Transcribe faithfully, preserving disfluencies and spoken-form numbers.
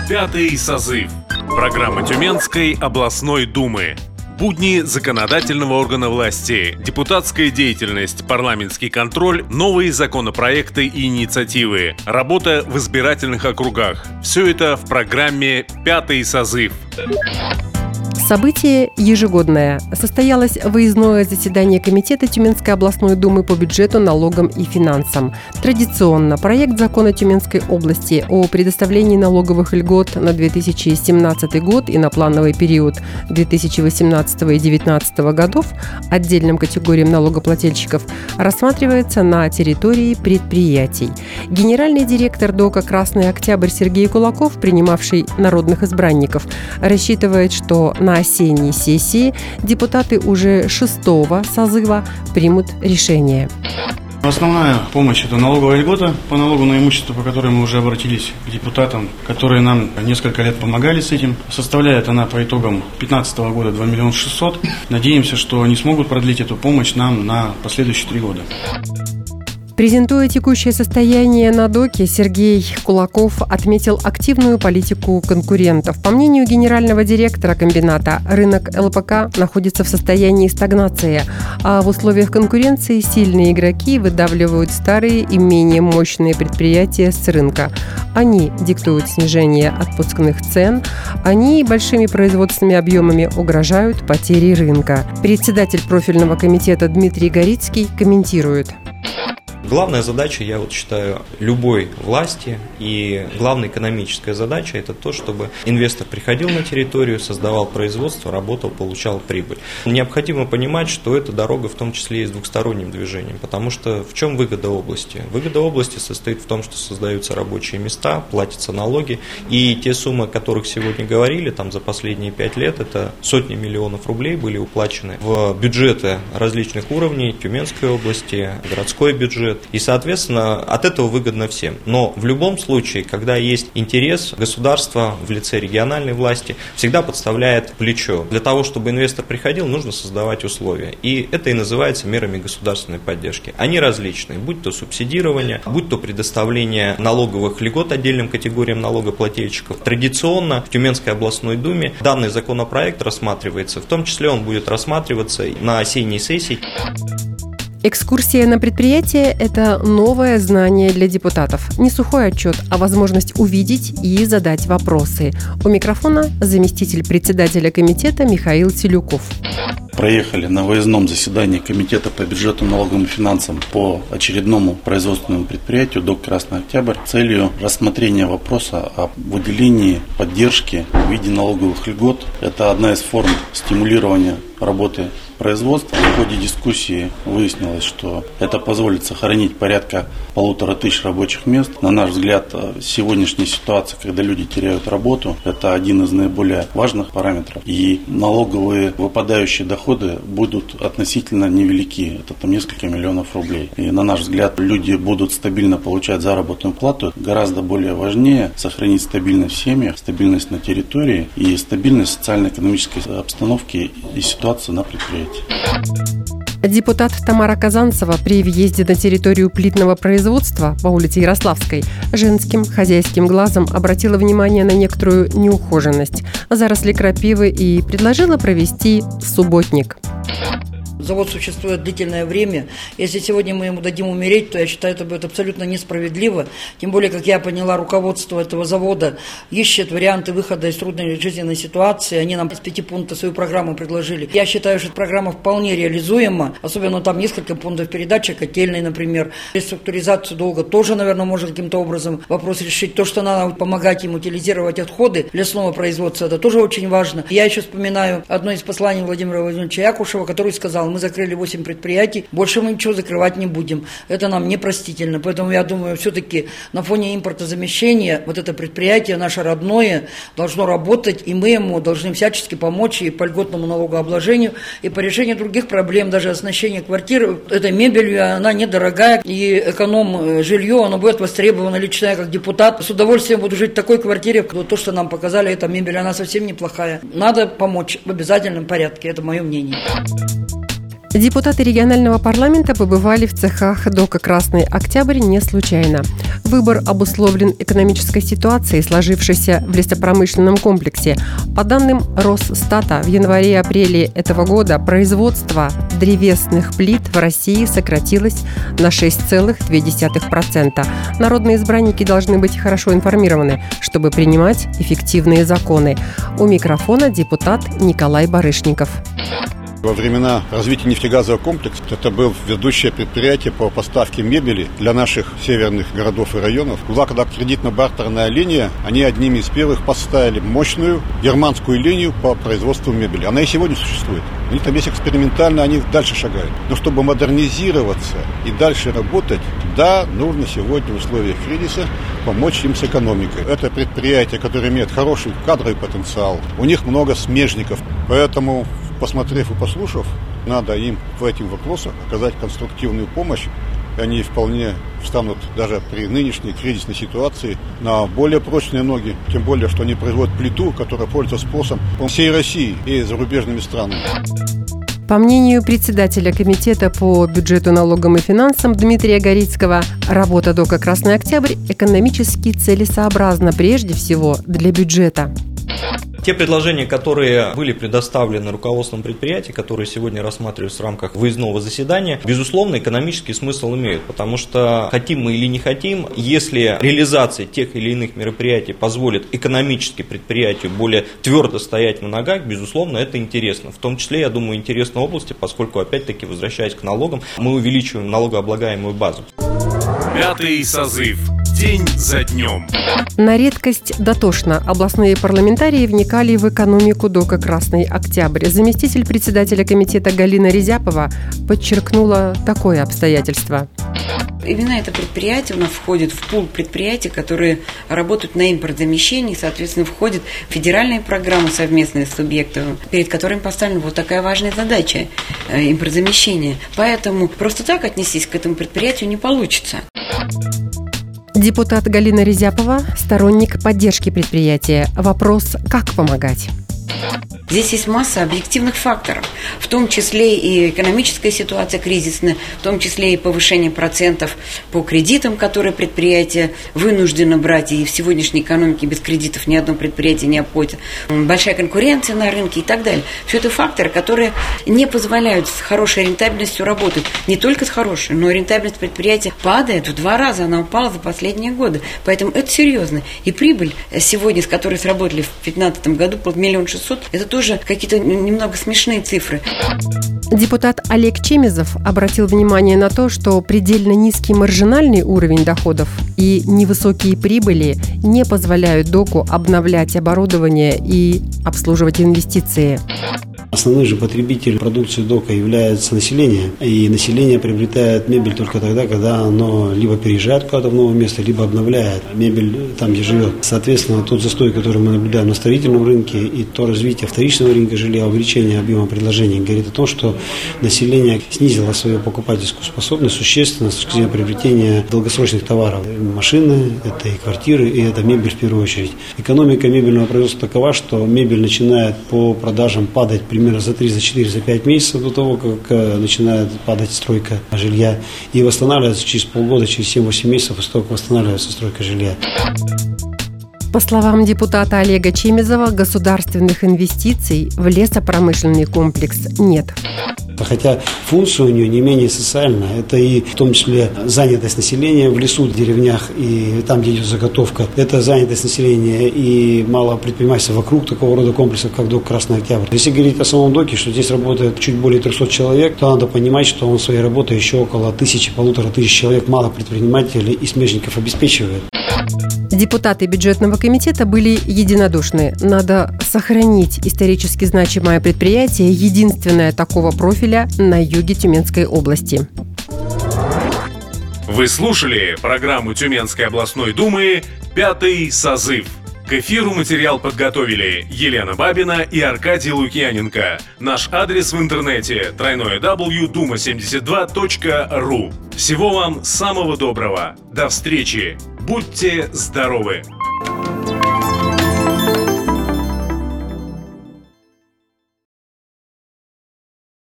Пятый созыв. Программа Тюменской областной думы. Будни законодательного органа власти, депутатская деятельность, парламентский контроль, новые законопроекты и инициативы, работа в избирательных округах. Все это в программе «Пятый созыв». Событие ежегодное. Состоялось выездное заседание Комитета Тюменской областной думы по бюджету, налогам и финансам. Традиционно проект закона Тюменской области о предоставлении налоговых льгот на две тысячи семнадцатый год и на плановый период две тысячи восемнадцатого и две тысячи девятнадцатого годов отдельным категориям налогоплательщиков рассматривается на территории предприятий. Генеральный директор ДОКа «Красный Октябрь» Сергей Кулаков, принимавший народных избранников, рассчитывает, что на осенней сессии депутаты уже шестого созыва примут решение. Основная помощь – это налоговая льгота по налогу на имущество, по которой мы уже обратились к депутатам, которые нам несколько лет помогали с этим. Составляет она по итогам две тысячи пятнадцатого года два миллиона шестьсот. Надеемся, что они смогут продлить эту помощь нам на последующие три года. Презентуя текущее состояние на ДОКе, Сергей Кулаков отметил активную политику конкурентов. По мнению генерального директора комбината, рынок ЛПК находится в состоянии стагнации, а в условиях конкуренции сильные игроки выдавливают старые и менее мощные предприятия с рынка. Они диктуют снижение отпускных цен, они большими производственными объемами угрожают потерей рынка. Председатель профильного комитета Дмитрий Горицкий комментирует. Главная задача, я вот считаю, любой власти и главная экономическая задача – это то, чтобы инвестор приходил на территорию, создавал производство, работал, получал прибыль. Необходимо понимать, что эта дорога в том числе и с двухсторонним движением, потому что в чем выгода области? Выгода области состоит в том, что создаются рабочие места, платятся налоги, и те суммы, о которых сегодня говорили, там за последние пять лет, это сотни миллионов рублей были уплачены в бюджеты различных уровней, Тюменской области, городской бюджет. И, соответственно, от этого выгодно всем. Но в любом случае, когда есть интерес, государство в лице региональной власти всегда подставляет плечо. Для того, чтобы инвестор приходил, нужно создавать условия. И это и называется мерами государственной поддержки. Они различные, будь то субсидирование, будь то предоставление налоговых льгот отдельным категориям налогоплательщиков. Традиционно в Тюменской областной думе данный законопроект рассматривается. В том числе он будет рассматриваться на осенней сессии. Экскурсия на предприятие – это новое знание для депутатов. Не сухой отчет, а возможность увидеть и задать вопросы. У микрофона заместитель председателя комитета Михаил Селюков. Проехали на выездном заседании Комитета по бюджету, налогам и финансам по очередному производственному предприятию ДОК «Красный Октябрь» с целью рассмотрения вопроса о выделении поддержки в виде налоговых льгот. Это одна из форм стимулирования работы производства. В ходе дискуссии выяснилось, что это позволит сохранить порядка полутора тысяч рабочих мест. На наш взгляд, сегодняшняя ситуация, когда люди теряют работу, это один из наиболее важных параметров. И налоговые выпадающие доходы будут относительно невелики. Это там несколько миллионов рублей. И на наш взгляд, люди будут стабильно получать заработную плату. Гораздо более важнее сохранить стабильность в семьях, стабильность на территории и стабильность социально-экономической обстановки и ситуации на предприятии. Депутат Тамара Казанцева при въезде на территорию плитного производства по улице Ярославской женским хозяйским глазом обратила внимание на некоторую неухоженность, заросли крапивы и предложила провести субботник. Завод существует длительное время. Если сегодня мы ему дадим умереть, то я считаю, это будет абсолютно несправедливо. Тем более, как я поняла, руководство этого завода ищет варианты выхода из трудной жизненной ситуации. Они нам из пяти пунктов свою программу предложили. Я считаю, что эта программа вполне реализуема. Особенно там несколько пунктов передачи, котельной, например. Реструктуризацию долга тоже, наверное, может каким-то образом вопрос решить. То, что надо помогать им утилизировать отходы лесного производства, это тоже очень важно. Я еще вспоминаю одно из посланий Владимира Владимировича Якушева, который сказал: мы закрыли восемь предприятий, больше мы ничего закрывать не будем. Это нам непростительно. Поэтому я думаю, все-таки на фоне импортозамещения вот это предприятие наше родное должно работать, и мы ему должны всячески помочь и по льготному налогообложению, и по решению других проблем, даже оснащение квартир этой мебелью, она недорогая, и эконом-жилье, оно будет востребовано. Лично я как депутат с удовольствием буду жить в такой квартире. То, что нам показали, эта мебель, она совсем неплохая. Надо помочь в обязательном порядке, это мое мнение. Депутаты регионального парламента побывали в цехах ДОКа «Красный Октябрь» не случайно. Выбор обусловлен экономической ситуацией, сложившейся в лесопромышленном комплексе. По данным Росстата, в январе-апреле этого года производство древесных плит в России сократилось на шесть целых две десятых процента. Народные избранники должны быть хорошо информированы, чтобы принимать эффективные законы. У микрофона депутат Николай Барышников. Во времена развития нефтегазового комплекса это было ведущее предприятие по поставке мебели для наших северных городов и районов. Была когда кредитно-бартерная линия, они одними из первых поставили мощную германскую линию по производству мебели. Она и сегодня существует. Они там есть экспериментально, они дальше шагают. Но чтобы модернизироваться и дальше работать, да, нужно сегодня в условиях кризиса помочь им с экономикой. Это предприятие, которое имеет хороший кадровый потенциал. У них много смежников, поэтому, посмотрев и послушав, надо им в этих вопросах оказать конструктивную помощь. И они вполне встанут даже при нынешней кризисной ситуации на более прочные ноги. Тем более, что они производят плиту, которая пользуется спросом по всей России и зарубежными странами. По мнению председателя комитета по бюджету, налогам и финансам Дмитрия Горицкого, работа ДОКа «Красный Октябрь» экономически целесообразна прежде всего для бюджета. Те предложения, которые были предоставлены руководством предприятия, которые сегодня рассматриваются в рамках выездного заседания, безусловно, экономический смысл имеют, потому что хотим мы или не хотим, если реализация тех или иных мероприятий позволит экономически предприятию более твердо стоять на ногах, безусловно, это интересно. В том числе, я думаю, интересно области, поскольку, опять-таки, возвращаясь к налогам, мы увеличиваем налогооблагаемую базу. Пятый созыв. День за днем. На редкость дотошно областные парламентарии вникали в экономику ДОКа «Красный Октябрь». Заместитель председателя комитета Галина Резяпова подчеркнула такое обстоятельство. Именно это предприятие у нас входит в пул предприятий, которые работают на импортзамещении, соответственно, входит в федеральные программы совместные с субъектами, перед которыми поставлена вот такая важная задача – импортзамещения. Поэтому просто так отнестись к этому предприятию не получится. Депутат Галина Резяпова – сторонник поддержки предприятия. Вопрос – как помогать? Здесь есть масса объективных факторов, в том числе и экономическая ситуация кризисная, в том числе и повышение процентов по кредитам, которые предприятие вынуждено брать, и в сегодняшней экономике без кредитов ни одно предприятие не обходится, большая конкуренция на рынке и так далее. Все это факторы, которые не позволяют с хорошей рентабельностью работать. Не только с хорошей, но и рентабельность предприятия падает в два раза, она упала за последние годы. Поэтому это серьезно. И прибыль сегодня, с которой сработали в две тысячи пятнадцатом году, миллион шестьсот, это тоже какие-то немного смешные цифры. Депутат Олег Чемезов обратил внимание на то, что предельно низкий маржинальный уровень доходов и невысокие прибыли не позволяют ДОКу обновлять оборудование и обслуживать инвестиции. Основной же потребитель продукции ДОКа является население, и население приобретает мебель только тогда, когда оно либо переезжает куда-то в новое место, либо обновляет мебель там, где живет. Соответственно, тот застой, который мы наблюдаем на строительном рынке, и то развитие вторичного рынка жилья, увеличение объема предложений, говорит о том, что население снизило свою покупательскую способность существенно с точки зрения приобретения долгосрочных товаров. Машины, это и квартиры, и это мебель в первую очередь. Экономика мебельного производства такова, что мебель начинает по продажам падать примерно за три, за четыре, за пять месяцев до того, как начинает падать стройка жилья, и восстанавливается через полгода, через семь-восемь месяцев после того, как восстанавливается стройка жилья. По словам депутата Олега Чемезова, государственных инвестиций в лесопромышленный комплекс нет. Хотя функция у нее не менее социальная. Это и в том числе занятость населения в лесу, в деревнях и там, где идет заготовка. Это занятость населения и малого предпринимательства вокруг такого рода комплексов, как ДОК «Красный Октябрь». Если говорить о самом ДОКе, что здесь работает чуть более трехсот человек, то надо понимать, что он своей работой еще около тысячи, полутора тысяч человек малых предпринимателей и смежников обеспечивает. Депутаты бюджетного комитета были единодушны. Надо сохранить исторически значимое предприятие, единственное такого профиля на юге Тюменской области. Вы слушали программу Тюменской областной думы «Пятый созыв». К эфиру материал подготовили Елена Бабина и Аркадий Лукьяненко. Наш адрес в интернете дабл ю дабл ю дабл ю точка дума семьдесят два точка ру. Всего вам самого доброго. До встречи. Будьте здоровы!